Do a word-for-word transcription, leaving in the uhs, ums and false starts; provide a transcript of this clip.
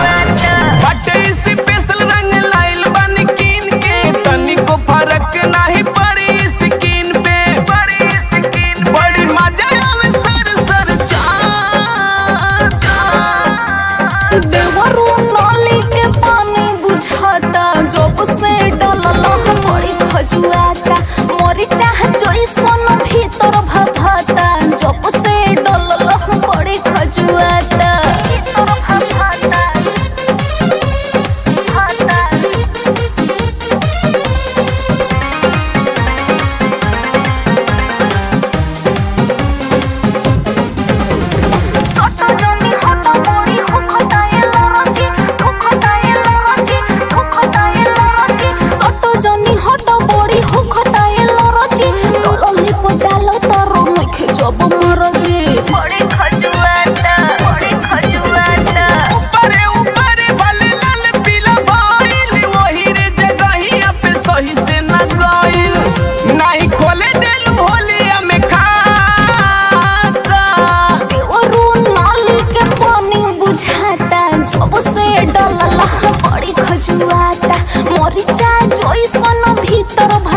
बटे स्पेशल रंग लाइल बन कीन के तनिको फर्क नहीं पड़ी स्किन पे बड़ी मजा आवे सर सर चाचा देवरू नाली के पानी बुझाता जब से डलला बड़ी खजुआता मोरी चाह जइसन भीतर भभाता जब से डलला बड़ी खजुआता भीतर भभाता भाता सटा जनी हटा मोरी हो खटाए लरजी हो खटाए लरजी हो खटाए लरजी सटा जनी हटा मोरी हो खटाए लरजी डलली पडालो तारो नखे जब मरजी बड़ी खजुआता बड़ी खजुआता ऊपरे ऊपरे भले लाल पीला भइल वही रे जगहिया पे सही से न गइल नहीं खोले देलू होलिया में खाता देवरू नाली के पानी बुझाता जब से डलला बड़ी खजुआता मोरी चा जइसन भीतर